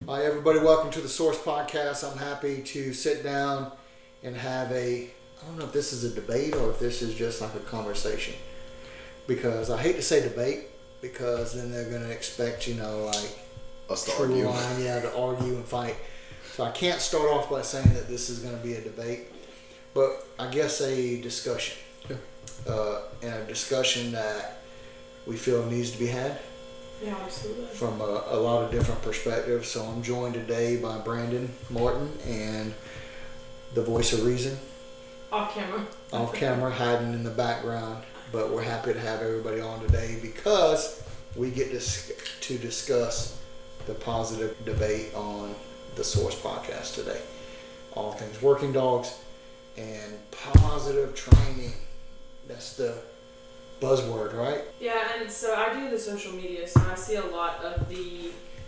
Hi, everybody. Welcome to the Source Podcast. I'm happy to sit down and have I don't know if this is a debate or if this is just like a conversation. Because I hate to say debate because then they're going to expect, us to argue. To argue and fight. So I can't start off by saying that this is going to be a debate, but I guess a discussion. Yeah. And a discussion that we feel needs to be had. Yeah, absolutely. From a lot of different perspectives. So I'm joined today by Brandon Martin and the voice of reason. Off camera. Off camera, hiding in the background. But we're happy to have everybody on today because we get to discuss the positive debate on the Source Podcast today. All things working dogs and positive training. That's the buzzword, right? Yeah, and so I do the social media, so I see a lot of the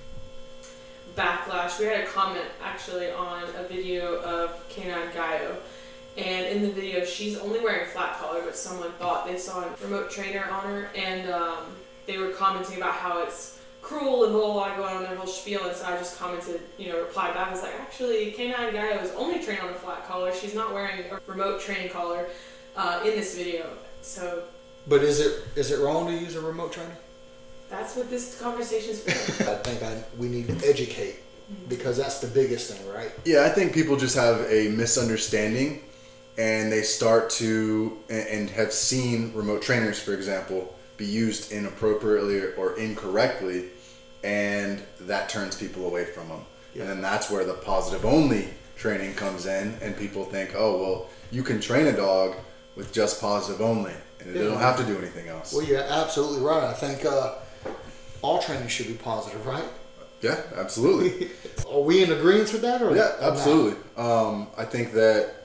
backlash. We had a comment actually on a video of Canine Gaio, and in the video she's only wearing a flat collar, but someone thought they saw a remote trainer on her, and they were commenting about how it's cruel and blah blah blah, going on their whole spiel, and so I just commented, replied back. I was like, actually, Canine Gaio is only trained on a flat collar. She's not wearing a remote training collar in this video. So. But is it wrong to use a remote trainer? That's what this conversation is for. I think we need to educate because that's the biggest thing, right? Yeah, I think people just have a misunderstanding and they start to, and have seen remote trainers, for example, be used inappropriately or incorrectly, and that turns people away from them. Yeah. And then that's where the positive only training comes in, and people think, oh, well, you can train a dog with just positive only. And they don't have to do anything else. Well, you're absolutely right. I think all training should be positive, right? Yeah, absolutely. Are we in agreement with that? Or yeah, absolutely. I think that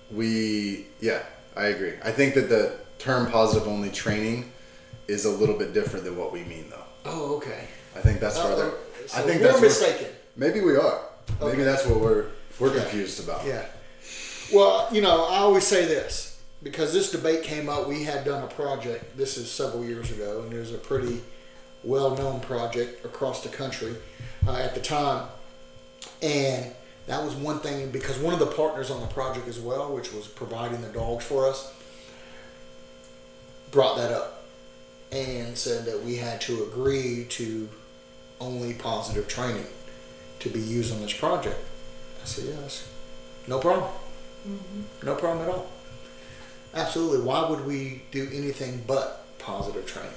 I agree. I think that the term positive only training is a little bit different than what we mean, though. Oh, okay. I think that's where so I think we're mistaken. Maybe we are. Okay. Maybe that's what we're confused about. Yeah. Well, I always say this. Because this debate came up, we had done a project, this is several years ago, and there's a pretty well-known project across the country at the time. And that was one thing, because one of the partners on the project as well, which was providing the dogs for us, brought that up and said that we had to agree to only positive training to be used on this project. I said, yes, no problem. Mm-hmm. No problem at all. Absolutely. Why would we do anything but positive training?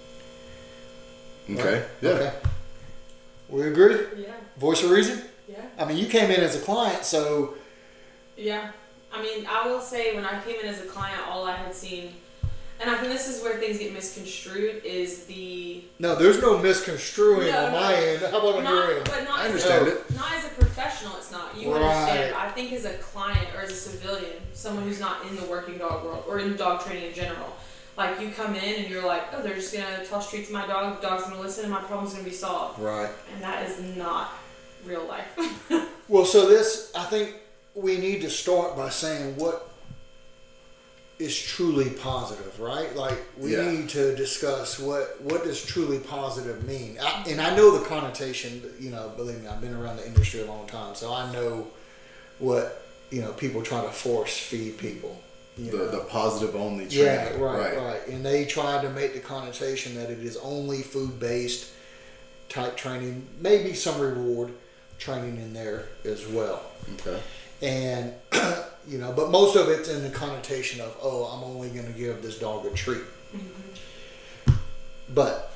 Okay. Right? Yeah. Okay. We agree? Yeah. Voice of reason? Yeah. I mean, you came in as a client, so... Yeah. I mean, I will say when I came in as a client, all I had seen, and I think this is where things get misconstrued, is the... No, there's no misconstruing on my end. How about on your end? But not I understand it. Not as a professional, it's not. You Right. understand. I think as a client or as a civilian, someone who's not in the working dog world or in dog training in general, like you come in and you're like, oh, they're just going to toss treats to my dog, the dog's going to listen, and my problem's going to be solved. Right. And that is not real life. Well, so I think we need to start by saying what is truly positive, right? Like we need to discuss what does truly positive mean. And I know the connotation, believe me, I've been around the industry a long time, so I know what, people try to force feed people. The positive only training. Yeah, right. And they try to make the connotation that it is only food-based type training, maybe some reward training in there as well. Okay. And, but most of it's in the connotation of, oh, I'm only going to give this dog a treat. Mm-hmm. But,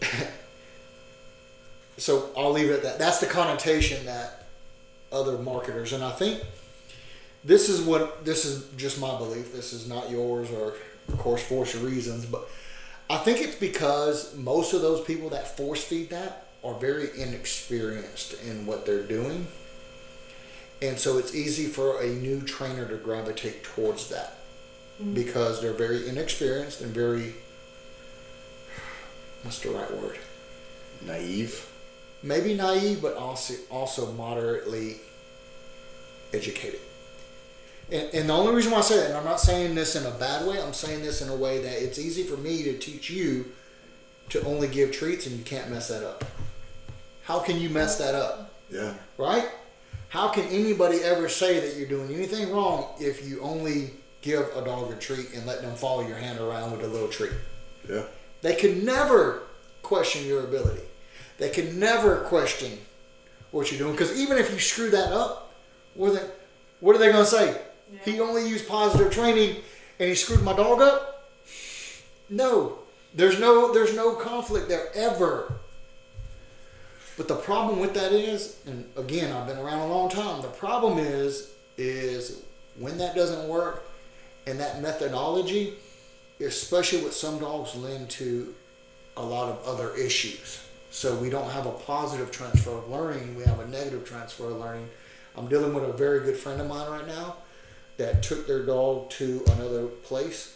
so I'll leave it at that. That's the connotation that other marketers, and I think this is just my belief. This is not yours or, of course, force of reasons, but I think it's because most of those people that force feed that are very inexperienced in what they're doing. And so it's easy for a new trainer to gravitate towards that because they're very inexperienced and very, what's the right word? Naive. Maybe naive, but also moderately educated. And the only reason why I say that, and I'm not saying this in a bad way, I'm saying this in a way that it's easy for me to teach you to only give treats and you can't mess that up. How can you mess that up? Yeah. Right? How can anybody ever say that you're doing anything wrong if you only give a dog a treat and let them follow your hand around with a little treat? Yeah. They can never question your ability. They can never question what you're doing. Because even if you screw that up, what are they going to say? Yeah. He only used positive training and he screwed my dog up? No. There's no conflict there ever. But the problem with that is, and again, I've been around a long time, the problem is when that doesn't work and that methodology, especially with some dogs, lend to a lot of other issues. So we don't have a positive transfer of learning, we have a negative transfer of learning. I'm dealing with a very good friend of mine right now that took their dog to another place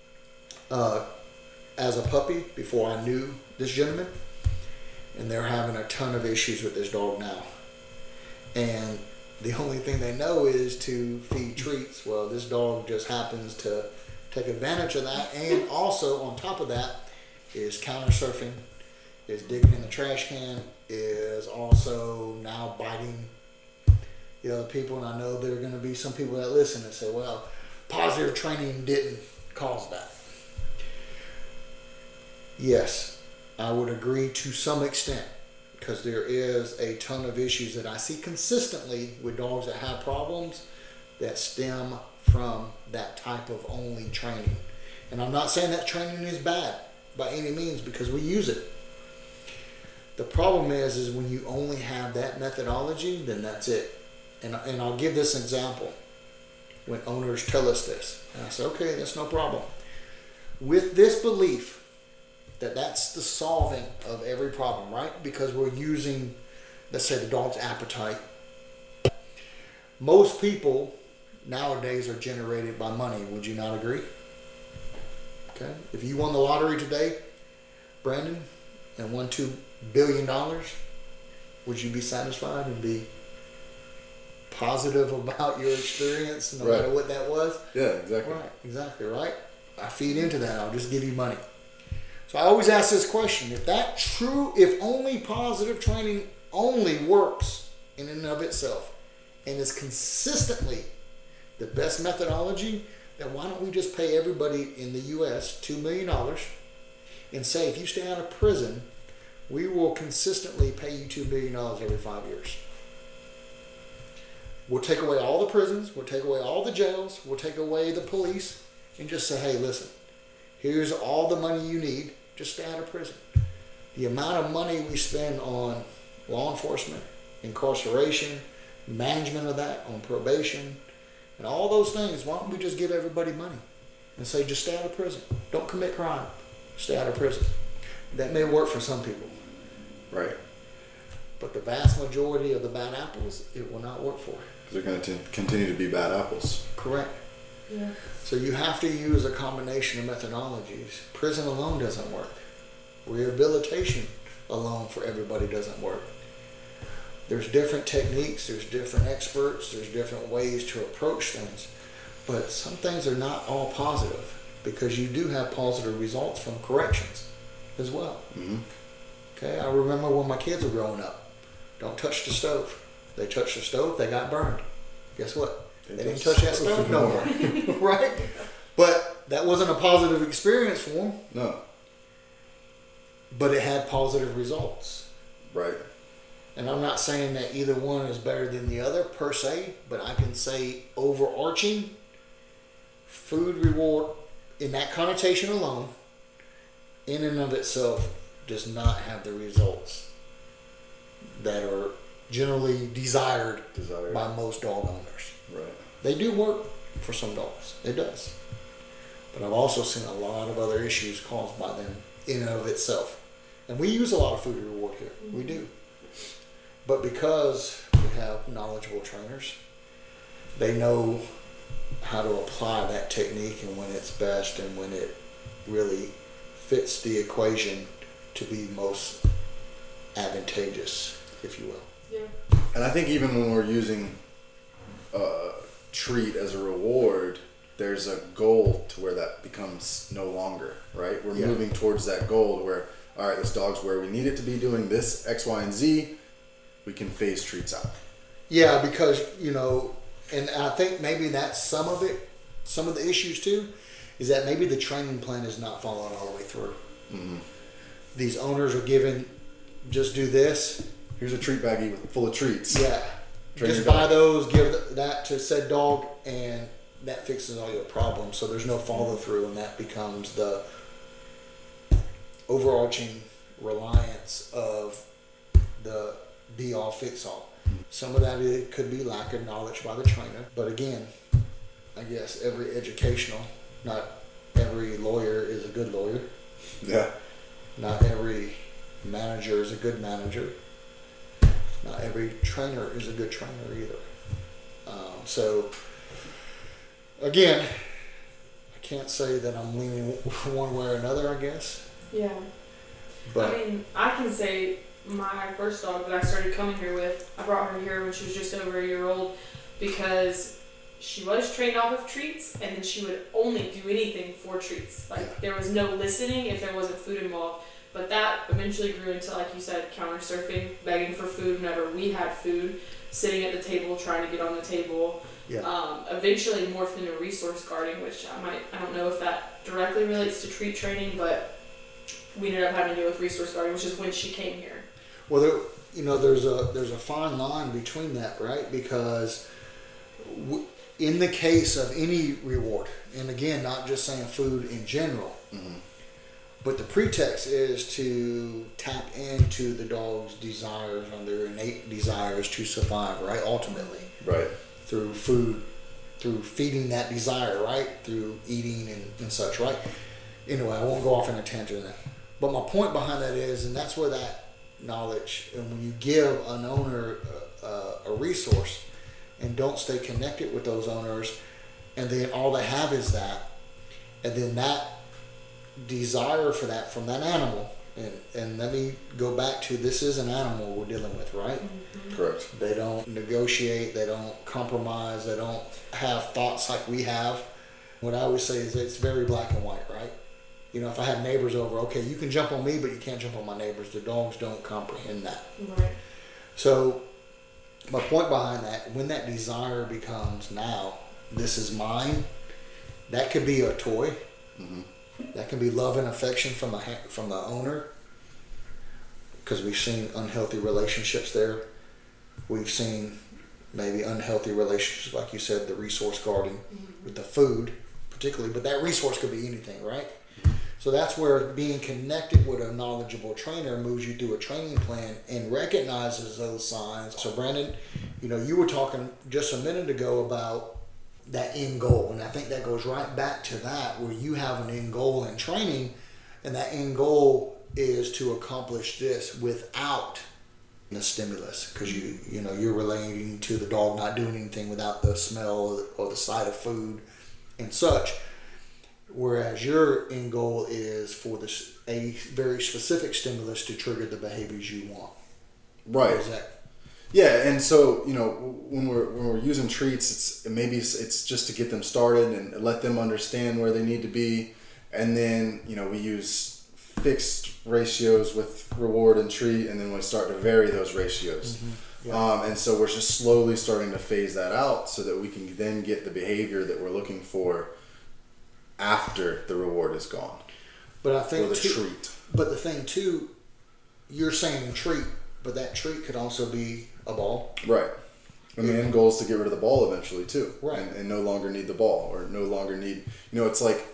as a puppy before I knew this gentleman. And they're having a ton of issues with this dog now. And the only thing they know is to feed treats. Well, this dog just happens to take advantage of that. And also, on top of that, is counter surfing, is digging in the trash can, is also now biting the other people. And I know there are going to be some people that listen and say, well, positive training didn't cause that. Yes, I would agree to some extent, because there is a ton of issues that I see consistently with dogs that have problems that stem from that type of only training. And I'm not saying that training is bad by any means, because we use it. The problem is when you only have that methodology, then that's it. And I'll give this example. When owners tell us this, and I say, okay, that's no problem. With this belief that that's the solving of every problem, right? Because we're using, let's say, the dog's appetite. Most people nowadays are generated by money. Would you not agree? Okay. If you won the lottery today, Brandon, and won $2 billion, would you be satisfied and be positive about your experience, no matter what that was? Yeah, exactly. Right, exactly, right? I feed into that. I'll just give you money. So I always ask this question: if only positive training only works in and of itself and is consistently the best methodology, then why don't we just pay everybody in the U.S. $2 million and say, if you stay out of prison, we will consistently pay you $2 billion every 5 years. We'll take away all the prisons, we'll take away all the jails, we'll take away the police, and just say, hey, listen, here's all the money you need. Just stay out of prison. The amount of money we spend on law enforcement, incarceration, management of that, on probation, and all those things, why don't we just give everybody money and say, just stay out of prison. Don't commit crime. Stay out of prison. That may work for some people. Right. But the vast majority of the bad apples, it will not work for. They're going to continue to be bad apples. Correct. Yeah. So you have to use a combination of methodologies. Prison alone doesn't work. Rehabilitation alone for everybody doesn't work. There's different techniques, there's different experts, there's different ways to approach things. But some things are not all positive, because you do have positive results from corrections as well. Mm-hmm. Okay, I remember when my kids were growing up, don't touch the stove. They touched the stove, they got burned. Guess what? They didn't touch that stove no more. Right? But that wasn't a positive experience for them. No. But it had positive results. Right. And I'm not saying that either one is better than the other per se, but I can say overarching, food reward in that connotation alone, in and of itself, does not have the results that are generally desired by most dog owners. Right. They do work for some dogs. It does. But I've also seen a lot of other issues caused by them in and of itself. And we use a lot of food reward here. Mm-hmm. We do. But because we have knowledgeable trainers, they know how to apply that technique and when it's best and when it really fits the equation to be most advantageous, if you will. Yeah. And I think even when we're using treat as a reward, there's a goal to where that becomes no longer, right? We're moving towards that goal where, all right, this dog's where we need it to be doing this X, Y, and Z. we can phase treats out. Yeah, because, and I think maybe that's some of it, some of the issues too, is that maybe the training plan is not followed all the way through. Mm-hmm. These owners are given, just do this. Here's a treat baggie full of treats. Yeah. Train Just your buy dog. those, give that to said dog, and that fixes all your problems. So there's no follow through, and that becomes the overarching reliance of the be all fix all. Some of that it could be lack of knowledge by the trainer, but again, I guess every educational, not every lawyer is a good lawyer. Yeah. Not every manager is a good manager. Not every trainer is a good trainer either. So, again, I can't say that I'm leaning one way or another, I guess. Yeah. But I mean, I can say my first dog that I started coming here with, I brought her here when she was just over a year old because she was trained off of treats, and then she would only do anything for treats. Like, there was no listening if there wasn't food involved. But that eventually grew into, like you said, counter surfing, begging for food whenever we had food, sitting at the table, trying to get on the table. yeah, Eventually morphed into resource guarding, which I don't know if that directly relates to treat training, but we ended up having to deal with resource guarding, which is when she came here. well, there's a fine line between that, right? Because in the case of any reward, and again, not just saying food in general, Mm-hmm. but the pretext is to tap into the dog's desires and their innate desires to survive, right? Ultimately, Right. through food, through feeding that desire, right? Through eating and such, right? Anyway, I won't go off on a tangent on that. But my point behind that is, and that's where that knowledge, and when you give an owner a resource and don't stay connected with those owners, and then all they have is that, and then that desire for that from that animal, and let me go back to, this is an animal we're dealing with, right? Correct. They don't negotiate, they don't compromise, they don't have thoughts like we have. What I always say is it's very black and white, right? If I have neighbors over, okay, you can jump on me, but you can't jump on my neighbors. The dogs don't comprehend that. Right. So my point behind that, when that desire becomes, now this is mine, that could be a toy. Mm-hmm. That can be love and affection from the owner, because we've seen unhealthy relationships there. We've seen maybe unhealthy relationships, like you said, the resource guarding with the food particularly, but that resource could be anything, right? So that's where being connected with a knowledgeable trainer moves you through a training plan and recognizes those signs. So Brandon, you were talking just a minute ago about that end goal, and I think that goes right back to that, where you have an end goal in training, and that end goal is to accomplish this without the stimulus, because you're relating to the dog not doing anything without the smell or the sight of food and such, whereas your end goal is for a very specific stimulus to trigger the behaviors you want. Right. Is that? Yeah, and so when we're using treats, it's just to get them started and let them understand where they need to be, and then we use fixed ratios with reward and treat, and then we start to vary those ratios. Mm-hmm. Yeah. And so we're just slowly starting to phase that out so that we can then get the behavior that we're looking for after the reward is gone. But I think or the too, treat. But the thing too, you're saying treat, but that treat could also be a ball. Right. And the end goal is to get rid of the ball eventually too. Right. And no longer need the ball, or no longer need, it's like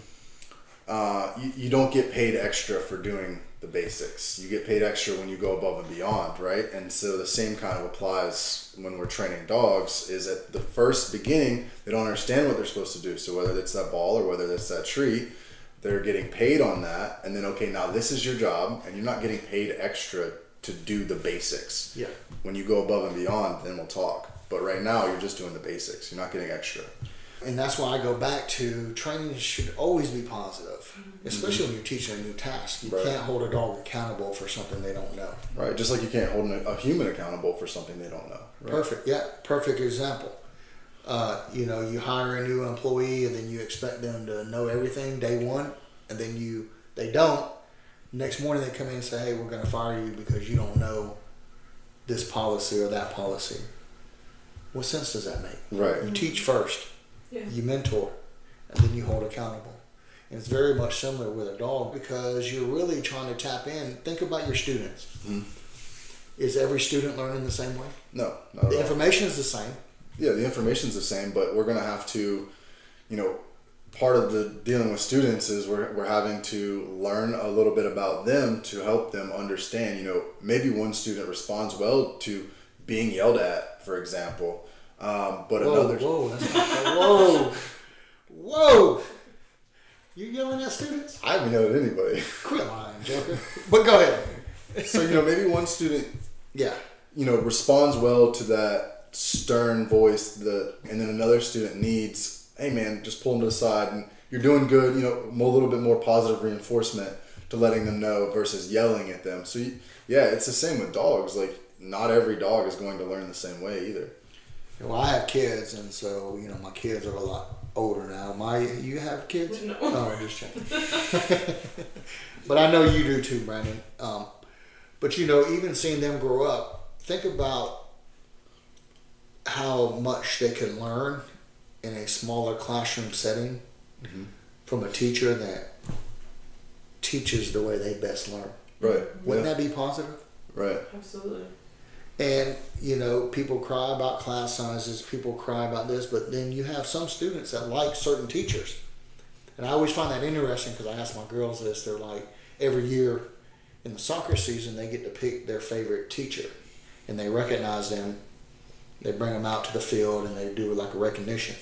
you don't get paid extra for doing the basics. You get paid extra when you go above and beyond, right? And so the same kind of applies when we're training dogs, is at the first beginning, they don't understand what they're supposed to do. So whether it's that ball or whether it's that treat, they're getting paid on that. And then, okay, now this is your job, and you're not getting paid extra to do the basics. Yeah. When you go above and beyond, then we'll talk. But right now, you're just doing the basics. You're not getting extra. And that's why I go back to training should always be positive, especially when you're teaching a new task. You Right. can't hold a dog accountable for something they don't know. Right. Just like you can't hold a human accountable for something they don't know. Right? Perfect. Yeah. Perfect example. You hire a new employee and then you expect them to know everything day one, and then they don't. Next morning they come in and say, "Hey, we're going to fire you because you don't know this policy or that policy. What sense does that make? Right. You teach first, Yeah. you mentor, and then you hold accountable. And it's very much similar with a dog because you're really trying to tap in. Think about your students. Mm-hmm. Is every student learning the same way? No, not at The all. information is the same. Yeah, the information's the same, but we're going to have to, part of the dealing with students is we're having to learn a little bit about them to help them understand, maybe one student responds well to being yelled at, for example, but another... Whoa! You yelling at students? I haven't yelled at anybody. Quit lying, Joker. But go ahead. So, maybe one student, Yeah. responds well to that stern voice, and then another student needs, hey man, just pull them to the side and you're doing good, a little bit more positive reinforcement to letting them know versus yelling at them. So it's the same with dogs. Like not every dog is going to learn the same way either. Well, I have kids, and so my kids are a lot older now. You have kids? No. Oh, I'm just checking. But I know you do too, Brandon. But even seeing them grow up, think about how much they can learn in a smaller classroom setting from a teacher that teaches the way they best learn. Right. Wouldn't that be positive? Right. Absolutely. And, people cry about class sizes, people cry about this, but then you have some students that like certain teachers. And I always find that interesting because I ask my girls this. They're like, every year in the soccer season, they get to pick their favorite teacher. And they recognize them. They bring them out to the field and they do like a recognition.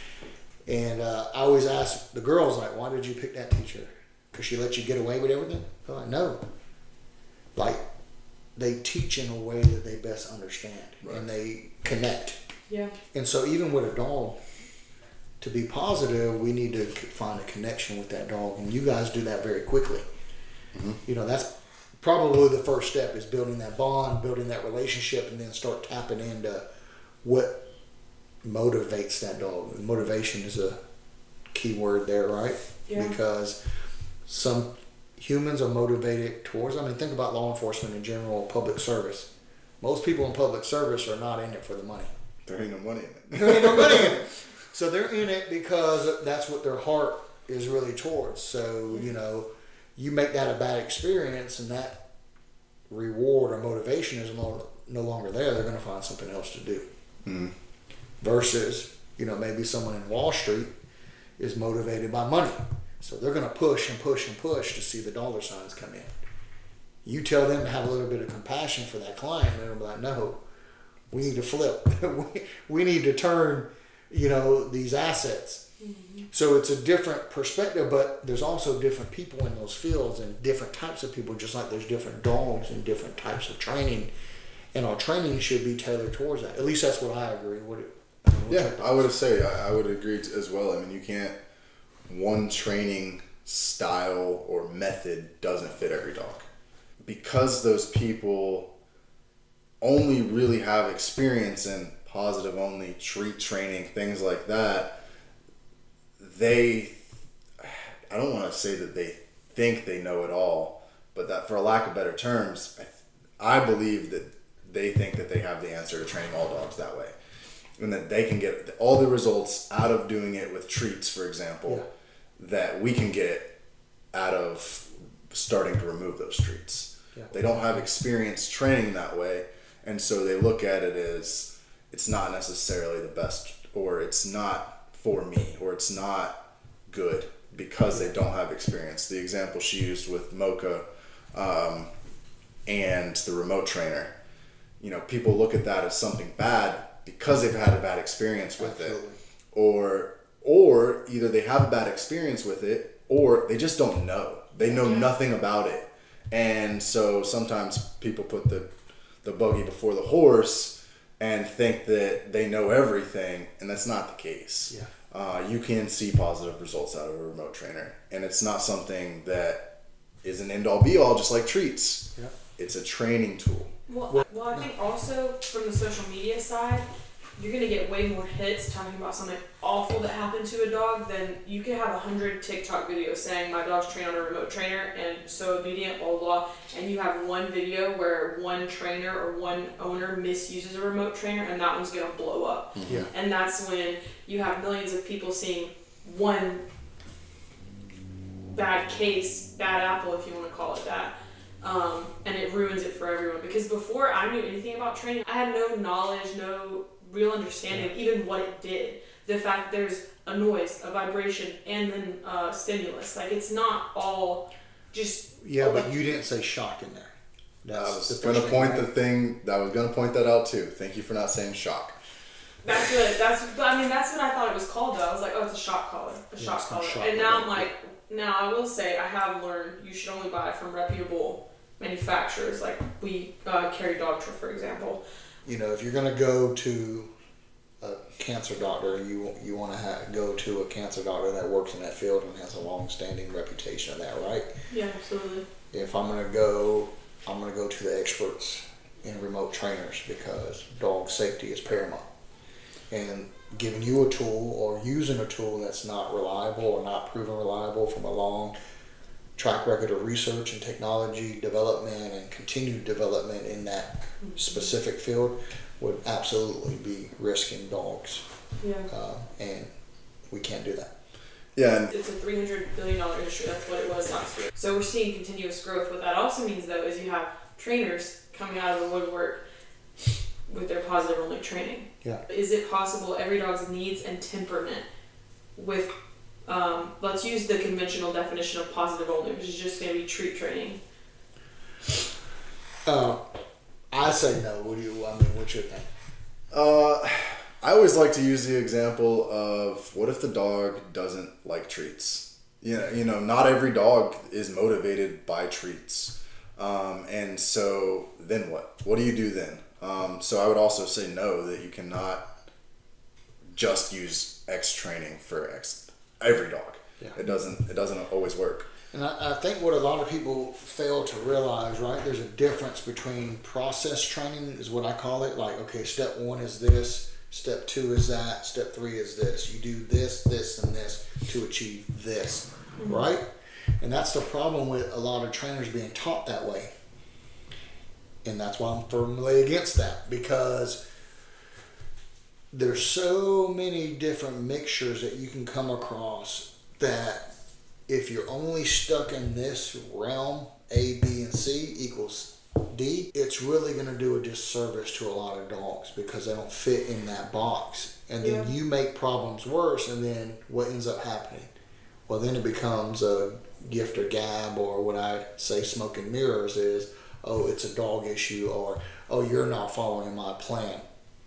And I always ask the girls, like, why did you pick that teacher? Because she let you get away with everything? They're like, no. Like, they teach in a way that they best understand. Right. And they connect. Yeah. And so even with a dog, to be positive, we need to find a connection with that dog. And you guys do that very quickly. Mm-hmm. That's probably the first step is building that bond, building that relationship, and then start tapping into what motivates that dog. Motivation is a key word there, right? Yeah. Because some humans are motivated towards, think about law enforcement in general, public service. Most people in public service are not in it for the money. There ain't no money in it. There ain't no money in it. So they're in it because that's what their heart is really towards. So, you make that a bad experience and that reward or motivation is no longer there, they're going to find something else to do. Mm-hmm. Versus, maybe someone in Wall Street is motivated by money. So they're going to push and push and push to see the dollar signs come in. You tell them to have a little bit of compassion for that client, and they'll be like, no, we need to flip. we need to turn, these assets. Mm-hmm. So it's a different perspective, but there's also different people in those fields and different types of people, just like there's different dogs and different types of training. And our training should be tailored towards that. At least that's what I agree. I would say I would agree as well. You can't, one training style or method doesn't fit every dog. Because those people only really have experience in positive only treat training, things like that, I don't want to say that they think they know it all, but that for lack of better terms, I believe that they think that they have the answer to training all dogs that way. And that they can get all the results out of doing it with treats, for example, that we can get out of starting to remove those treats. Yeah. They don't have experience training that way, and so they look at it as it's not necessarily the best, or it's not for me, or it's not good because they don't have experience. The example she used with Mocha and the remote trainer, people look at that as something bad because they've had a bad experience with Absolutely. It, or either they have a bad experience with it, or they just don't know. They know nothing about it. And so sometimes people put the buggy before the horse and think that they know everything, and that's not the case. Yeah. You can see positive results out of a remote trainer, and it's not something that is an end-all be-all, just like treats. Yeah. It's a training tool. Well, I think also from the social media side, you're gonna get way more hits talking about something awful that happened to a dog than you could have 100 TikTok videos saying my dog's trained on a remote trainer and so obedient, blah, blah, blah, and you have one video where one trainer or one owner misuses a remote trainer and that one's gonna blow up. Yeah. And that's when you have millions of people seeing one bad case, bad apple if you want to call it that, and it ruins it for everyone. Because before I knew anything about training, I had no knowledge, no real understanding of even what it did. The fact that there's a noise, a vibration, and then stimulus. Like, it's not all just... Yeah, but you didn't say shock in there. I was going to point that out too. Thank you for not saying shock. That's good. That's what I thought it was called though. I was like, oh, it's a shock collar. Shock collar. And now I'm like, now I will say I have learned you should only buy from reputable manufacturers. Like we carry Dogtra, for example. You know, if you're going to go to a cancer doctor, you want to go to a cancer doctor that works in that field and has a long-standing reputation of that, right? Yeah, absolutely. If I'm going to go to the experts in remote trainers because dog safety is paramount. And giving you a tool or using a tool that's not reliable or not proven reliable from a long track record of research and technology development and continued development in that specific field would absolutely be risking dogs. Yeah. And we can't do that. Yeah. It's a $300 billion industry. That's what it was last year. So we're seeing continuous growth. What that also means, though, is you have trainers coming out of the woodwork with their positive only training. Yeah. Is it possible every dog's needs and temperament with, let's use the conventional definition of positive only, which is just going to be treat training? I say no. What's your thing? I always like to use the example of what if the dog doesn't like treats? You know, not every dog is motivated by treats. And so then what? What do you do then? So I would also say no, that you cannot just use X training for every dog. Yeah. It doesn't always work. And I think what a lot of people fail to realize, right, there's a difference between process training is what I call it. Like, okay, step 1 is this, step 2 is that, step 3 is this. You do this, this, and this to achieve this, right? And that's the problem with a lot of trainers being taught that way. And that's why I'm firmly against that, because there's so many different mixtures that you can come across that if you're only stuck in this realm, A, B, and C equals D, it's really going to do a disservice to a lot of dogs because they don't fit in that box. And then you make problems worse, and then what ends up happening? Well, then it becomes a gift or gab, or what I say smoke and mirrors is, oh, it's a dog issue, or, oh, you're not following my plan.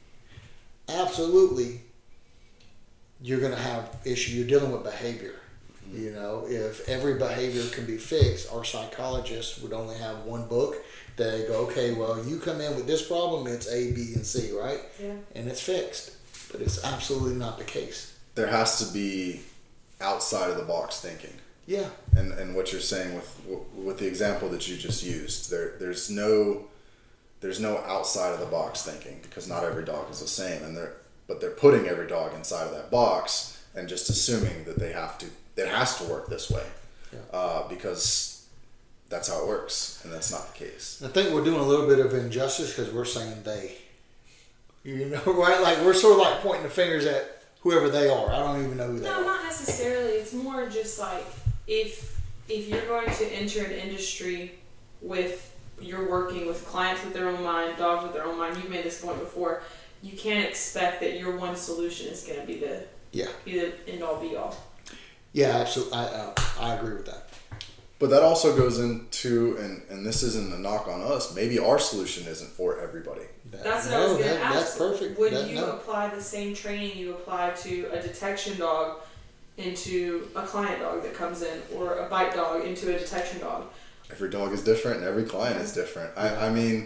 Absolutely, you're going to have issue. You're dealing with behavior. You know, if every behavior can be fixed, our psychologists would only have one book. They go, okay, well, you come in with this problem, it's A, B, and C, right? Yeah. And it's fixed. But it's absolutely not the case. There has to be outside of the box thinking. Yeah. And what you're saying with the example that you just used, there's no outside of the box thinking, because not every dog is the same, but they're putting every dog inside of that box and just assuming that it has to work this way, because that's how it works, and that's not the case. I think we're doing a little bit of injustice because we're saying they. You know, right? Like, we're sort of like pointing the fingers at whoever they are. I don't even know who they are. No, not necessarily. It's more just like if you're going to enter an industry with, you're working with clients with their own mind, dogs with their own mind. You've made this point before. You can't expect that your one solution is going to be the end all be all. Yeah, absolutely. I agree with that. But that also goes into, and this isn't a knock on us, maybe our solution isn't for everybody. That's what I was going to ask. That's perfect. Would you apply the same training you apply to a detection dog into a client dog that comes in, or a bite dog into a detection dog? Every dog is different, and every client is different. I mean,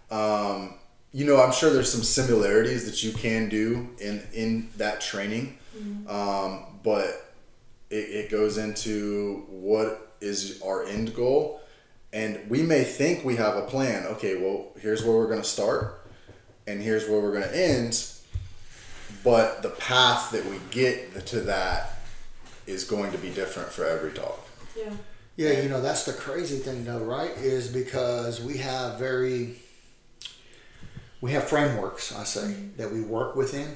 you know, I'm sure there's some similarities that you can do in that training, but it goes into what is our end goal, and we may think we have a plan. Okay, well, here's where we're going to start, and here's where we're going to end, but the path that we get to that is going to be different for every dog. Yeah. Yeah, you know, that's the crazy thing though, right? Is because we have frameworks, I say, that we work within.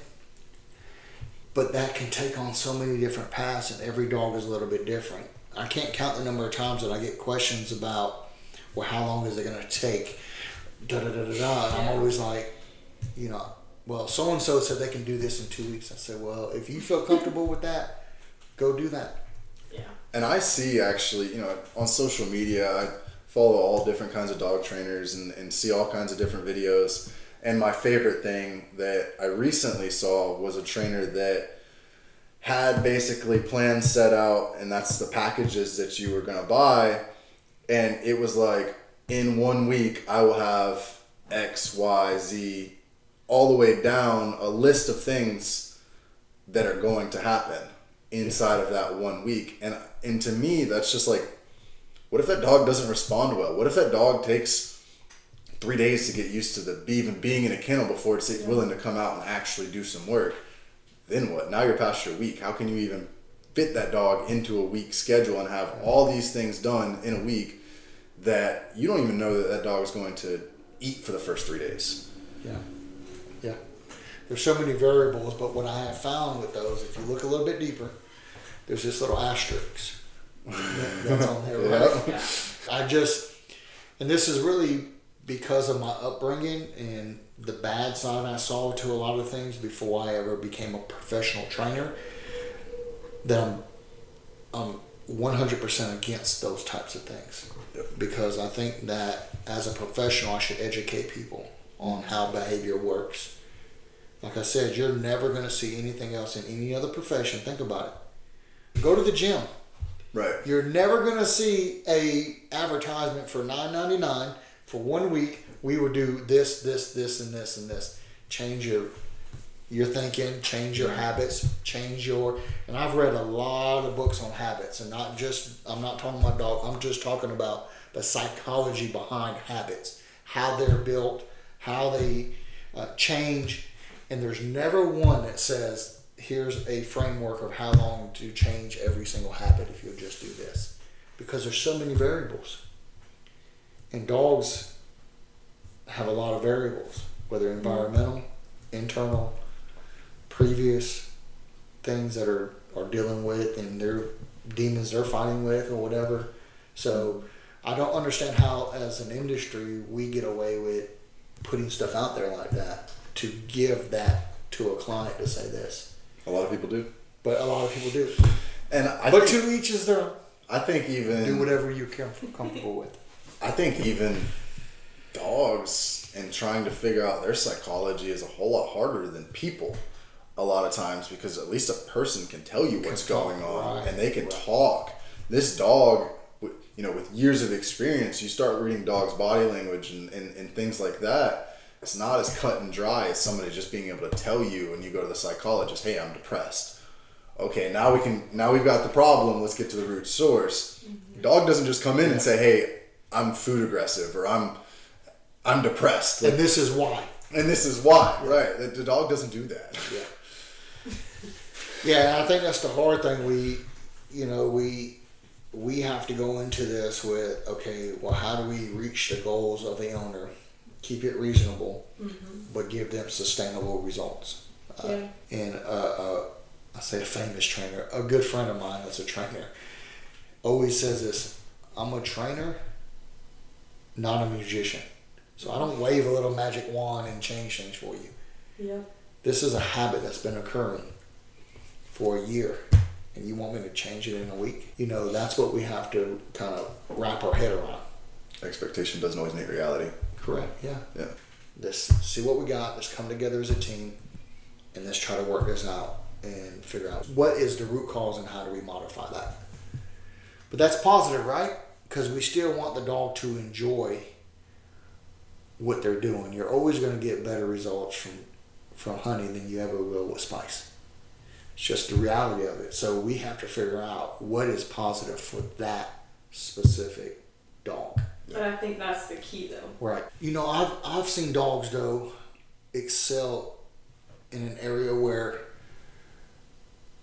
But that can take on so many different paths, and every dog is a little bit different. I can't count the number of times that I get questions about, well, how long is it going to take? Da da da da da. And I'm always like, you know, well, so and so said they can do this in 2 weeks. I say, well, if you feel comfortable with that, go do that. Yeah. And I see actually, you know, on social media, I follow all different kinds of dog trainers and see all kinds of different videos. And my favorite thing that I recently saw was a trainer that had basically plans set out, and that's the packages that you were going to buy. And it was like, in 1 week, I will have X, Y, Z, all the way down a list of things that are going to happen inside of that 1 week. And to me, that's just like, what if that dog doesn't respond well? What if that dog takes 3 days to get used to even being in a kennel before it's willing to come out and actually do some work? Then what? Now you're past your week. How can you even fit that dog into a week schedule and have all these things done in a week that you don't even know that dog is going to eat for the first 3 days? Yeah. Yeah. There's so many variables, but what I have found with those, if you look a little bit deeper, there's this little asterisk that's on there, right? Yeah. And this is really because of my upbringing and the bad side I saw to a lot of things before I ever became a professional trainer, that I'm 100% against those types of things. Because I think that as a professional, I should educate people on how behavior works. Like I said, you're never going to see anything else in any other profession. Think about it. Go to the gym. Right. You're never going to see a advertisement for $9.99 for 1 week. We would do this, this, this, and this, and this. Change your thinking, change your habits, and I've read a lot of books on habits, and I'm not talking about dog, I'm just talking about the psychology behind habits, how they're built, how they change, and there's never one that says, here's a framework of how long to change every single habit if you'll just do this. Because there's so many variables. And dogs have a lot of variables, whether environmental, internal, previous things that are dealing with, and their demons they're fighting with or whatever. So I don't understand how, as an industry, we get away with putting stuff out there like that to give that to a client to say this. A lot of people do. But a lot of people do. And but to each is their own. I think even... Do whatever you're comfortable with. I think even dogs and trying to figure out their psychology is a whole lot harder than people a lot of times, because at least a person can tell you what's going on, right, and they can talk. This dog, you know, with years of experience, you start reading dogs' body language and things like that. It's not as cut and dry as somebody just being able to tell you when you go to the psychologist, hey, I'm depressed. Okay, now we've got the problem, let's get to the root source. Mm-hmm. Dog doesn't just come in and say, hey, I'm food aggressive, or I'm depressed. And this is why. And this is why, right. The dog doesn't do that. Yeah. Yeah, I think that's the hard thing. We have to go into this with, okay, well, how do we reach the goals of the owner? Keep it reasonable, but give them sustainable results. Yeah. And I say a famous trainer, a good friend of mine that's a trainer, always says this: I'm a trainer, not a musician. So I don't wave a little magic wand and change things for you. Yeah. This is a habit that's been occurring for a year, and you want me to change it in a week? You know, that's what we have to kind of wrap our head around. Expectation doesn't always meet reality. Correct, yeah. Yeah. Let's see what we got. Let's come together as a team, and let's try to work this out and figure out what is the root cause and how do we modify that. But that's positive, right? Because we still want the dog to enjoy what they're doing. You're always going to get better results from honey than you ever will with spice. It's just the reality of it. So we have to figure out what is positive for that specific dog. But I think that's the key, though. Right. You know, I've seen dogs, though, excel in an area where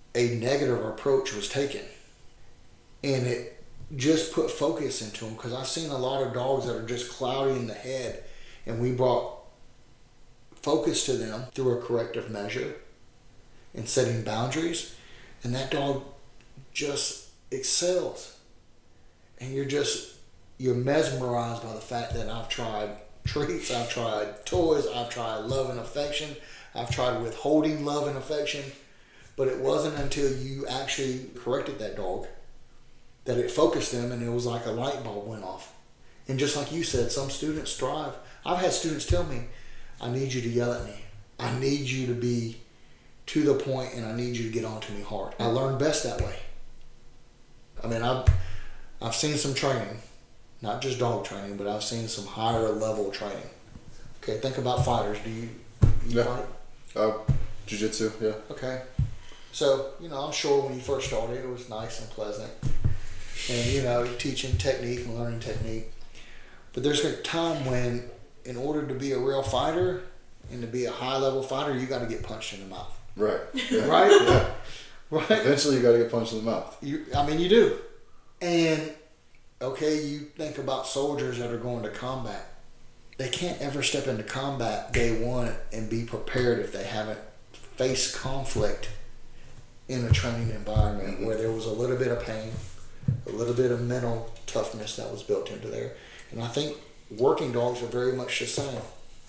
a negative approach was taken. And it just put focus into them, because I've seen a lot of dogs that are just cloudy in the head, and we brought focus to them through a corrective measure and setting boundaries, and that dog just excels. And you're mesmerized by the fact that I've tried treats, I've tried toys, I've tried love and affection, I've tried withholding love and affection, but it wasn't until you actually corrected that dog that it focused them, and it was like a light bulb went off. And just like you said, some students thrive. I've had students tell me, I need you to yell at me. I need you to be to the point, and I need you to get on to me hard. I learn best that way. I mean, I've seen some training, not just dog training, but I've seen some higher level training. Okay, think about fighters. Do you fight? Jiu-jitsu, yeah. Okay. So, I'm sure when you first started, it was nice and pleasant. And, you're teaching technique and learning technique. But there's a time when, in order to be a real fighter and to be a high level fighter, you got to get punched in the mouth. Right. Yeah. Right? Yeah. Right? Eventually you got to get punched in the mouth. You do. And, okay, you think about soldiers that are going to combat. They can't ever step into combat day one and be prepared if they haven't faced conflict in a training environment where there was a little bit of pain, a little bit of mental toughness that was built into there. And I think working dogs are very much the same.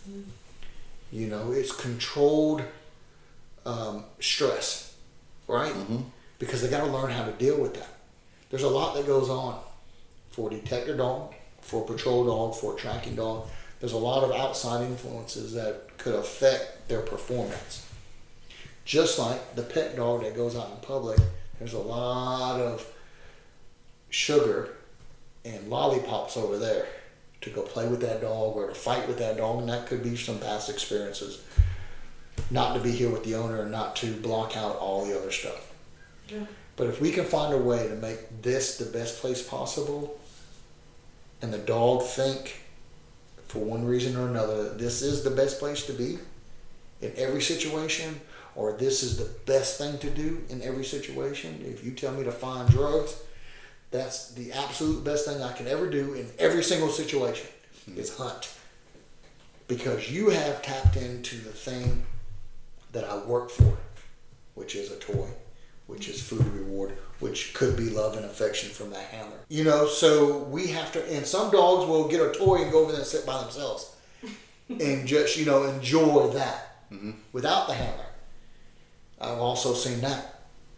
It's controlled stress, right? Because they got to learn how to deal with that. There's a lot that goes on for a detector dog, for a patrol dog, for a tracking dog. There's a lot of outside influences that could affect their performance. Just like the pet dog that goes out in public, there's a lot of sugar and lollipops over there to go play with that dog or to fight with that dog, and that could be some past experiences. Not to be here with the owner and not to block out all the other stuff. Yeah. But if we can find a way to make this the best place possible, and the dog think, for one reason or another, that this is the best place to be in every situation, or this is the best thing to do in every situation. If you tell me to find drugs, that's the absolute best thing I can ever do in every single situation, is hunt. Because you have tapped into the thing that I work for, which is a toy, which is food reward, which could be love and affection from that handler. So we have to, and some dogs will get a toy and go over there and sit by themselves and just, enjoy that without the handler. I've also seen that.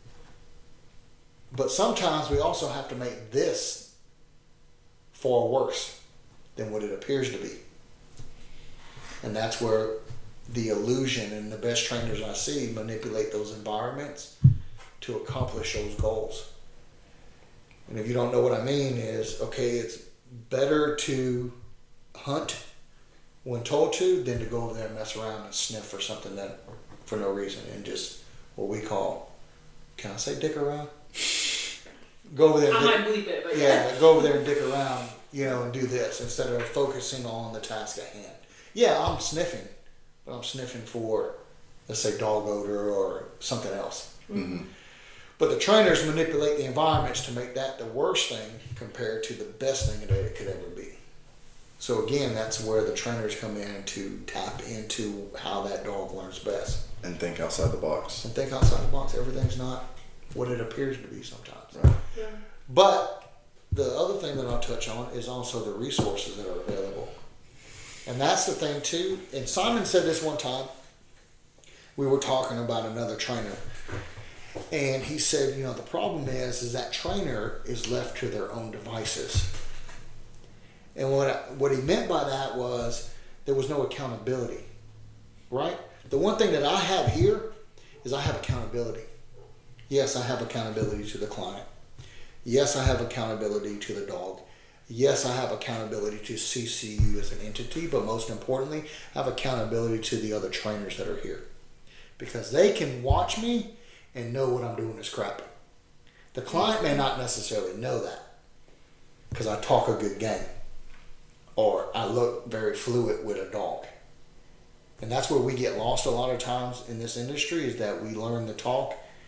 But sometimes we also have to make this far worse than what it appears to be. And that's where the illusion and the best trainers I see manipulate those environments to accomplish those goals. And if you don't know what I mean is, okay, it's better to hunt when told to than to go over there and mess around and sniff for something that for no reason and just what we call, can I say dick around? Go over there. I might bleep it, but yeah, go over there and dick around, and do this instead of focusing on the task at hand. Yeah, I'm sniffing, but I'm sniffing for, let's say, dog odor or something else. But the trainers manipulate the environments to make that the worst thing compared to the best thing that it could ever be. So again, that's where the trainers come in to tap into how that dog learns best. And think outside the box. And think outside the box. Everything's not what it appears to be sometimes. Right. Yeah. But the other thing that I'll touch on is also the resources that are available. And that's the thing too. And Simon said this one time. We were talking about another trainer. And he said, the problem is that trainer is left to their own devices. And what he meant by that was there was no accountability, right? The one thing that I have here is I have accountability. Yes, I have accountability to the client. Yes, I have accountability to the dog. Yes, I have accountability to CCU as an entity, but most importantly, I have accountability to the other trainers that are here. Because they can watch me and know what I'm doing is crappy. The client may not necessarily know that because I talk a good game or I look very fluid with a dog. And that's where we get lost a lot of times in this industry, is that we learn to talk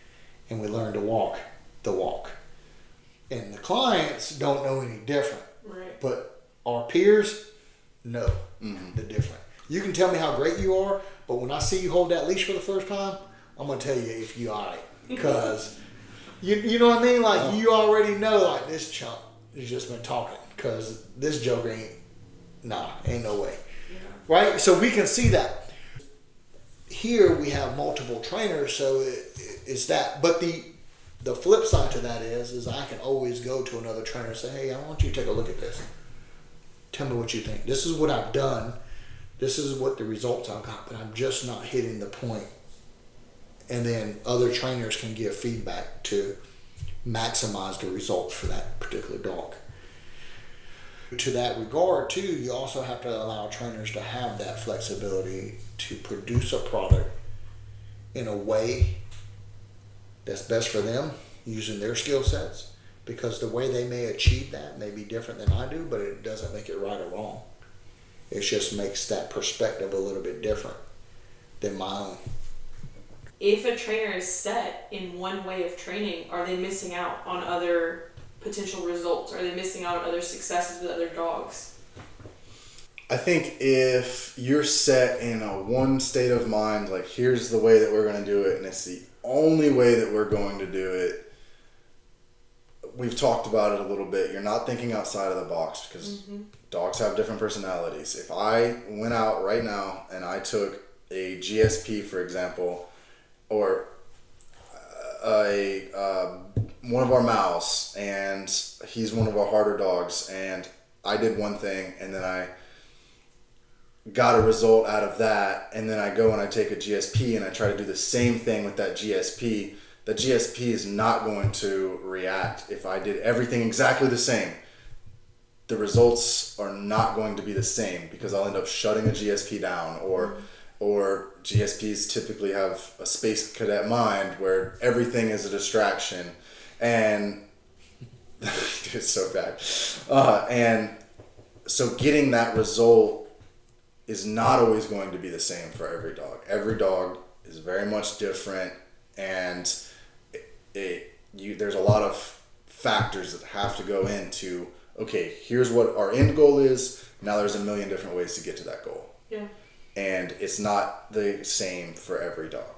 and we learn to walk the walk. And the clients don't know any different. Right. But our peers know the difference. You can tell me how great you are, but when I see you hold that leash for the first time, I'm going to tell you if you all right. Because, you know what I mean? Like, you already know, like, this chump has just been talking. Because this joker ain't no way. Yeah. Right? So we can see that. Here we have multiple trainers, so it's that. But the flip side to that is I can always go to another trainer and say, hey, I want you to take a look at this. Tell me what you think. This is what I've done. This is what the results I've got, but I'm just not hitting the point. And then other trainers can give feedback to maximize the results for that particular dog. To that regard, too, you also have to allow trainers to have that flexibility to produce a product in a way that's best for them, using their skill sets, because the way they may achieve that may be different than I do, but it doesn't make it right or wrong. It just makes that perspective a little bit different than my own. If a trainer is set in one way of training, are they missing out on other potential results? Are they missing out on other successes with other dogs? I think if you're set in a one state of mind, like here's the way that we're going to do it, and it's the only way that we're going to do it, we've talked about it a little bit. You're not thinking outside of the box because dogs have different personalities. If I went out right now and I took a GSP, for example, or one of our Mouse, and he's one of our harder dogs, and I did one thing and then I got a result out of that, and then I go and I take a GSP and I try to do the same thing with that GSP, the GSP is not going to react. If I did everything exactly the same, the results are not going to be the same because I'll end up shutting a GSP down, or GSPs typically have a space cadet mind where everything is a distraction, and it's so bad. And so getting that result is not always going to be the same for every dog. Every dog is very much different, and there's a lot of factors that have to go into, okay, here's what our end goal is, now there's a million different ways to get to that goal. Yeah. And it's not the same for every dog.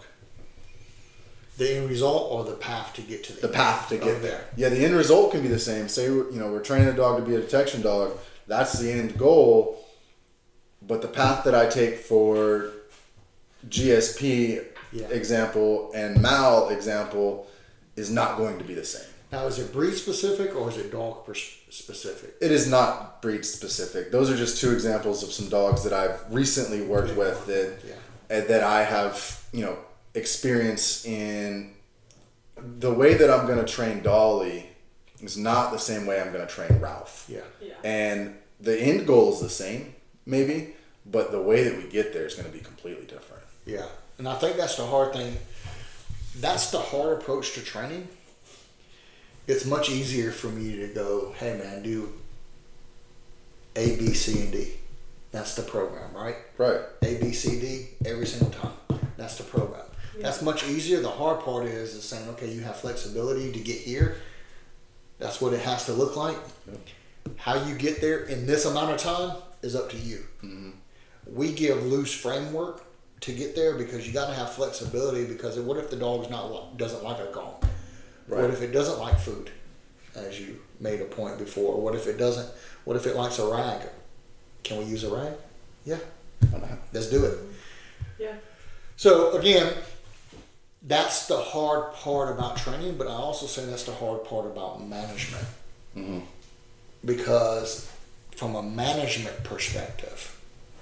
The end result or the path to get to the path to get there. Yeah, the end result can be the same. Say, we're training a dog to be a detection dog. That's the end goal. But the path that I take for GSP example and Mal example is not going to be the same. Now, is it breed specific or is it dog specific? It is not breed specific. Those are just two examples of some dogs that I've recently worked with that I have, experience in. The way that I'm going to train Dolly is not the same way I'm going to train Ralph. Yeah. And the end goal is the same, maybe, but the way that we get there is going to be completely different. Yeah. And I think that's the hard thing. That's the hard approach to training. It's much easier for me to go, hey man, do A, B, C, and D. That's the program, right? Right. A, B, C, D, every single time. That's the program. Yeah. That's much easier. The hard part is saying, okay, you have flexibility to get here. That's what it has to look like. Yep. How you get there in this amount of time is up to you. Mm-hmm. We give loose framework to get there because you got to have flexibility, because what if the dog's doesn't like a gong? Right. What if it doesn't like food, as you made a point before? What if it doesn't? What if it likes a rag? Can we use a rag? Yeah. Let's do it. Yeah. So again, that's the hard part about training, but I also say that's the hard part about management. Mm-hmm. Because from a management perspective,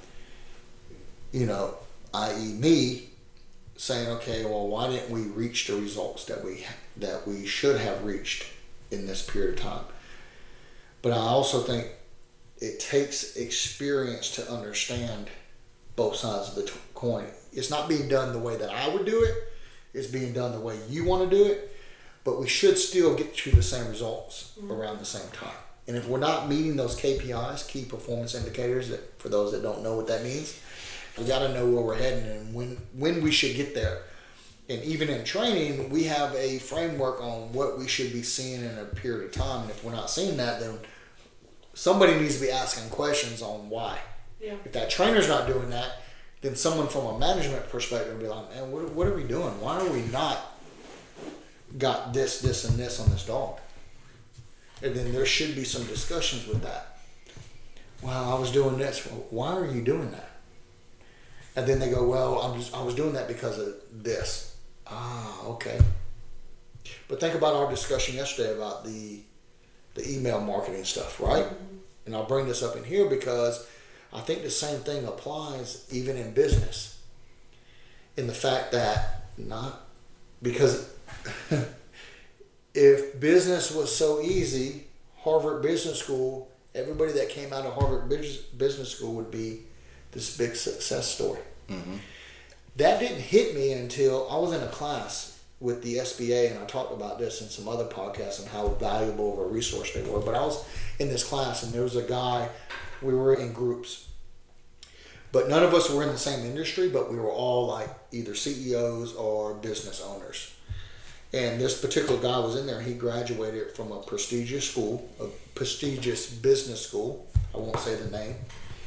i.e. me saying, okay, well, why didn't we reach the results that we should have reached in this period of time? But I also think it takes experience to understand both sides of the coin. It's not being done the way that I would do it. It's being done the way you want to do it. But we should still get to the same results around the same time. And if we're not meeting those KPIs, key performance indicators, that for those that don't know what that means, we got to know where we're heading and when we should get there. And even in training, we have a framework on what we should be seeing in a period of time. And if we're not seeing that, then somebody needs to be asking questions on why. Yeah. If that trainer's not doing that, then someone from a management perspective will be like, man, what are we doing? Why are we not got this, and this on this dog? And then there should be some discussions with that. Well, I was doing this. Well, why are you doing that? And then they go, well, I was doing that because of this. Ah, okay. But think about our discussion yesterday about the email marketing stuff, right? Mm-hmm. And I'll bring this up in here because I think the same thing applies even in business. In the fact that because if business was so easy, Harvard Business School, everybody that came out of Harvard Business School would be this big success story. Mm-hmm. That didn't hit me until I was in a class with the SBA, and I talked about this in some other podcasts and how valuable of a resource they were. But I was in this class, and there was a guy, we were in groups, but none of us were in the same industry, but we were all like either CEOs or business owners. And this particular guy was in there. He graduated from a prestigious school, a prestigious business school. I won't say the name.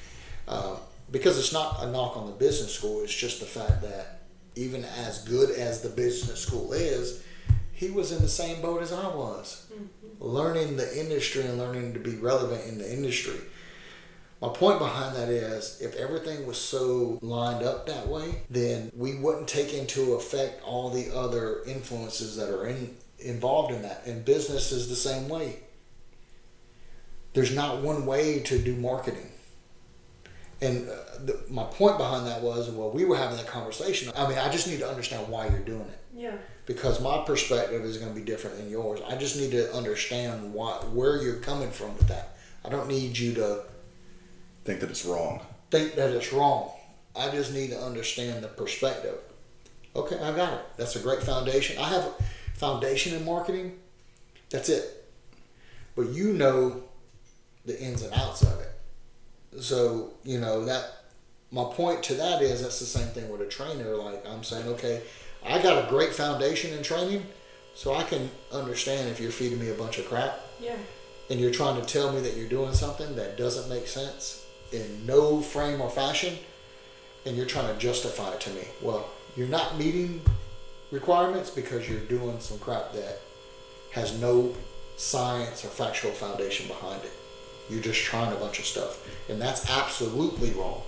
Because it's not a knock on the business school. It's just the fact that even as good as the business school is, he was in the same boat as I was. Mm-hmm. Learning the industry and learning to be relevant in the industry. My point behind that is, if everything was so lined up that way, then we wouldn't take into effect all the other influences that are involved in that. And business is the same way. There's not one way to do marketing. And my point behind that was, well, we were having that conversation. I mean, I just need to understand why you're doing it. Yeah. Because my perspective is going to be different than yours. I just need to understand where you're coming from with that. I don't need you to think that it's wrong. Think that it's wrong. I just need to understand the perspective. Okay, I got it. That's a great foundation. I have a foundation in marketing. That's it. But you know the ins and outs of it. So, that my point to that is that's the same thing with a trainer. Like I'm saying, okay, I got a great foundation in training, so I can understand if you're feeding me a bunch of crap. Yeah. And you're trying to tell me that you're doing something that doesn't make sense in no frame or fashion, and you're trying to justify it to me. Well, you're not meeting requirements because you're doing some crap that has no science or factual foundation behind it. You're just trying a bunch of stuff, and that's absolutely wrong.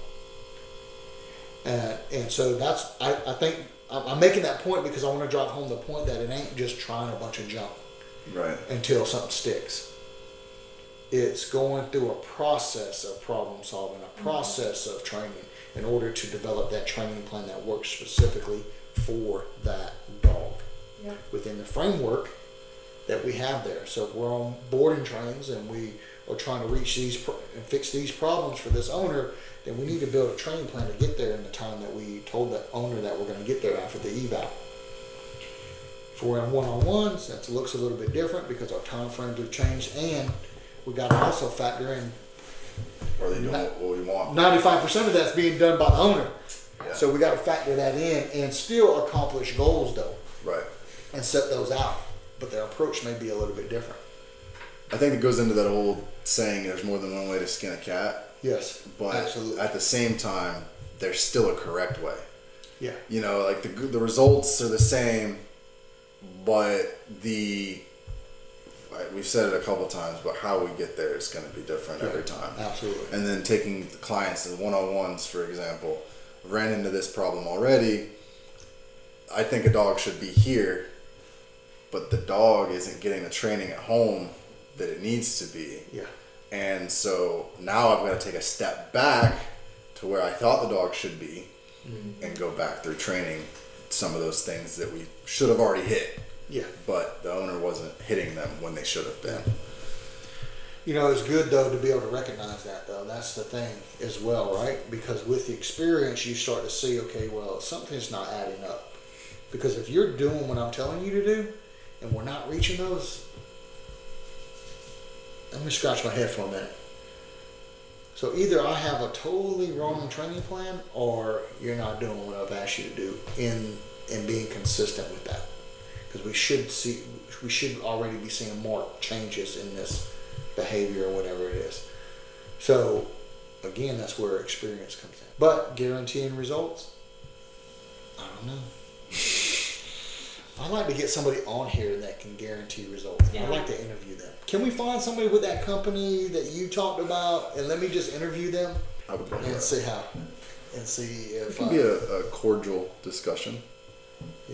And so that's I think I'm making that point because I want to drive home the point that it ain't just trying a bunch of junk, right? Until something sticks. It's going through a process of problem solving, a process of training in order to develop that training plan that works specifically for that dog within the framework that we have there. So if we're on boarding trains and we are trying to reach these and fix these problems for this owner, then we need to build a training plan to get there in the time that we told the owner that we're going to get there after the eval. If we're in one-on-ones, that looks a little bit different because our time frames have changed, and we got to also factor in. Are they doing what we want? 95% of that's being done by the owner. Yeah. So we got to factor that in and still accomplish goals, though. Right. And set those out. But their approach may be a little bit different. I think it goes into that old saying, there's more than one way to skin a cat. Yes, but absolutely. At the same time, there's still a correct way. Yeah. Like the results are the same, but we've said it a couple times, but how we get there is going to be different every time. Absolutely. And then taking the clients in one-on-ones, for example, ran into this problem already. I think a dog should be here, but the dog isn't getting the training at home that it needs to be. Yeah. And so now I've got to take a step back to where I thought the dog should be and go back through training some of those things that we should have already hit. Yeah. But the owner wasn't hitting them when they should have been. It's good, though, to be able to recognize that, though. That's the thing as well, right? Because with the experience, you start to see, okay, well, something's not adding up. Because if you're doing what I'm telling you to do and we're not reaching those, let me scratch my head for a minute. So either I have a totally wrong training plan, or you're not doing what I've asked you to do in and being consistent with that, because we should already be seeing marked changes in this behavior or whatever it is. So again, that's where experience comes in. But guaranteeing results, I don't know. I'd like to get somebody on here that can guarantee results. Yeah. I'd like to interview them. Can we find somebody with that company that you talked about, and let me just interview them I would love and that. see how, and see if It can be a cordial discussion. yeah.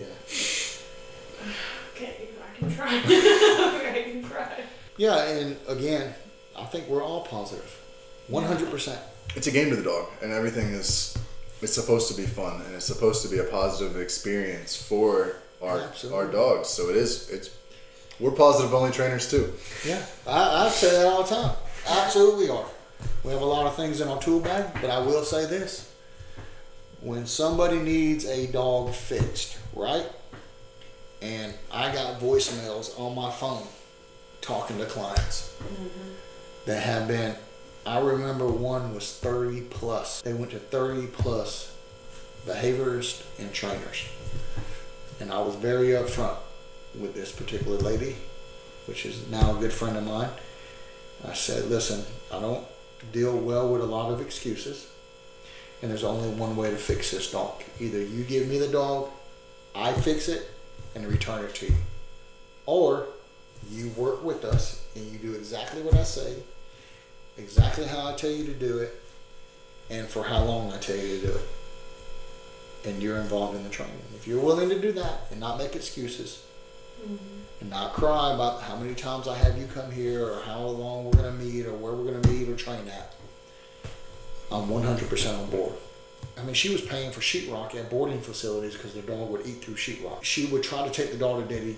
Okay, I can try. I can try. Yeah, and again, I think we're all positive, 100%. It's a game to the dog, and everything is. It's supposed to be fun, and it's supposed to be a positive experience for our Absolutely. dogs. So it is. It's. We're positive only trainers too. Yeah, I say that all the time. Absolutely are. We have a lot of things in our tool bag, but I will say this. When somebody needs a dog fixed, right? And I got voicemails on my phone talking to clients that have been, I remember one was 30 plus. They went to 30 plus behaviorists and trainers. And I was very upfront with this particular lady, which is now a good friend of mine. I said, listen, I don't deal well with a lot of excuses, and there's only one way to fix this dog. Either you give me the dog, I fix it, and return it to you, or you work with us and you do exactly what I say, exactly how I tell you to do it, and for how long I tell you to do it. And you're involved in the training. If you're willing to do that and not make excuses, and not cry about how many times I have you come here or how long we're going to meet or where we're going to meet or train at, I'm 100% on board. I mean, she was paying for sheetrock at boarding facilities because the dog would eat through sheetrock. She would try to take the dog to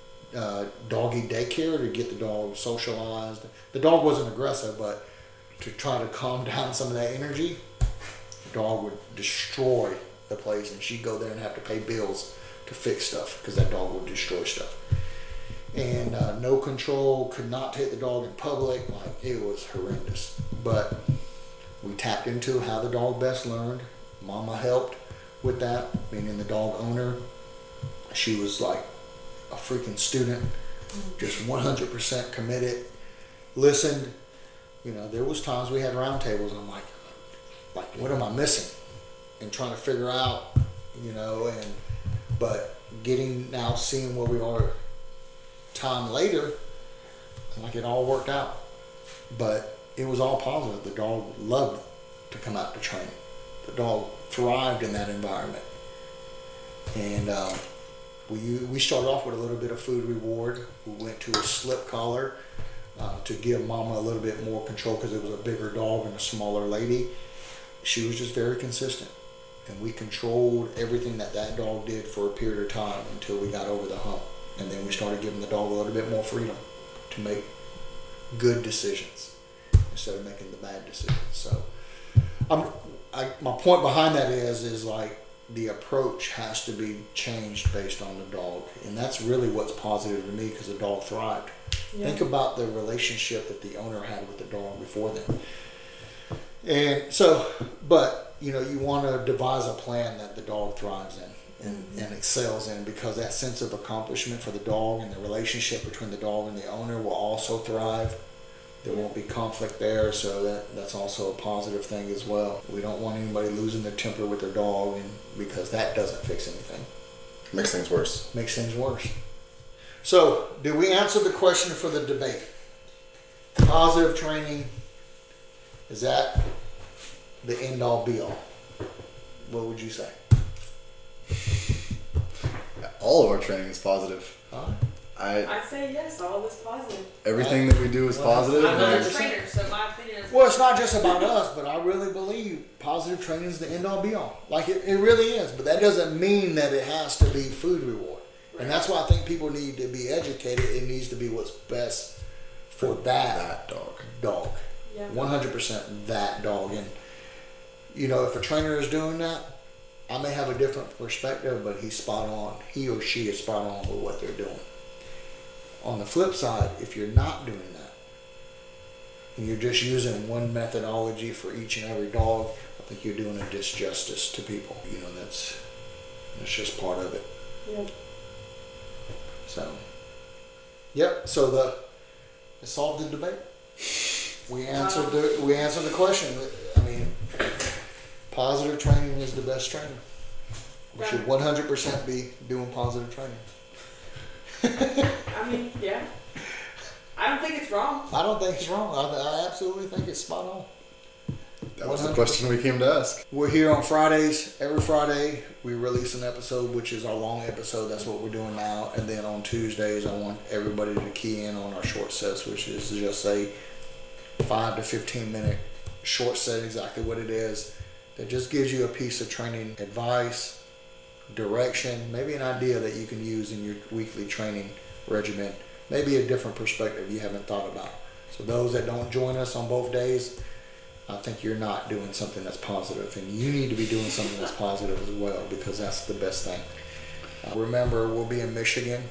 doggy daycare to get the dog socialized. The dog wasn't aggressive, but to try to calm down some of that energy, the dog would destroy the place, and she'd go there and have to pay bills to fix stuff because that dog would destroy stuff. And no control, could not take the dog in public. Like, it was horrendous. But we tapped into how the dog best learned. Mama helped with that, meaning the dog owner. She was like a freaking student, just 100% committed, listened. You know, there was times we had roundtables and I'm like, what am I missing? And trying to figure out, you know, but now seeing where we are time later, like it all worked out. But it was all positive. The dog loved to come out to train. The dog thrived in that environment. And we started off with a little bit of food reward. We went to a slip collar to give Mama a little bit more control because it was a bigger dog and a smaller lady. She was just very consistent. And we controlled everything that dog did for a period of time until we got over the hump. And then we started giving the dog a little bit more freedom to make good decisions instead of making the bad decisions. So my point behind that is like the approach has to be changed based on the dog. And that's really what's positive to me because the dog thrived. Yeah. Think about the relationship that the owner had with the dog before then. And so, but, you know, you want to devise a plan that the dog thrives in and excels in, because that sense of accomplishment for the dog and the relationship between the dog and the owner will also thrive. There won't be conflict there, so that's also a positive thing as well. We don't want anybody losing their temper with their dog, and because that doesn't fix anything. Makes things worse. Makes things worse. So, did we answer the question for the debate? Positive training, is that the end all be all? What would you say? All of our training is positive. Huh? I say yes, all is positive. Everything that we do is positive. I'm not a and- trainer, so my opinion is... Well, it's not just about us, but I really believe positive training is the end all be all. Like it really is. But that doesn't mean that it has to be food reward. Right. And that's why I think people need to be educated. It needs to be what's best for that dog. Yeah. 100% that dog. And, you know, if a trainer is doing that, I may have a different perspective, but he's spot on. He or she is spot on with what they're doing. On the flip side, if you're not doing that, and you're just using one methodology for each and every dog, I think you're doing a disjustice to people. You know, It's just part of it. Yep. So, yep. So it solved the debate. We answered the question. I mean, positive training is the best training. We should 100% be doing positive training. I mean, yeah. I don't think it's wrong. I don't think it's wrong. I absolutely think it's spot on. That was the question we came to ask. We're here on Fridays. Every Friday we release an episode, which is our long episode. That's what we're doing now. And then on Tuesdays, I want everybody to key in on our short sets, which is just a 5 to 15 minute short set, exactly what it is. That just gives you a piece of training advice, direction, maybe an idea that you can use in your weekly training regimen. Maybe a different perspective you haven't thought about. So those that don't join us on both days, I think you're not doing something that's positive, and you need to be doing something that's positive as well, because that's the best thing. Remember, we'll be in Michigan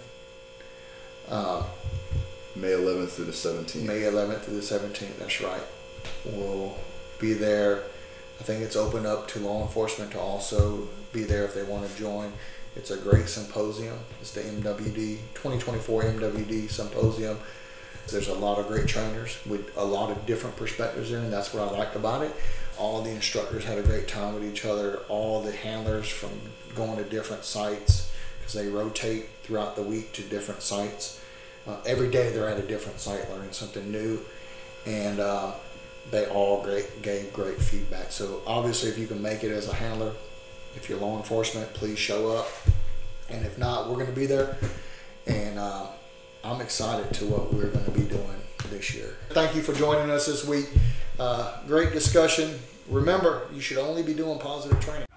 May 11th through the 17th. May 11th through the 17th, that's right. We'll be there. I think it's open up to law enforcement to also be there if they want to join. It's a great symposium. It's the MWD 2024 MWD symposium. There's a lot of great trainers with a lot of different perspectives there, and that's what I liked about it. All the instructors had a great time with each other. All the handlers from going to different sites, because they rotate throughout the week to different sites. Every day they're at a different site learning something new, and they all gave great feedback. So obviously, if you can make it as a handler, if you're law enforcement, please show up. And if not, we're going to be there. And I'm excited to what we're going to be doing this year. Thank you for joining us this week. Great discussion. Remember, you should only be doing positive training.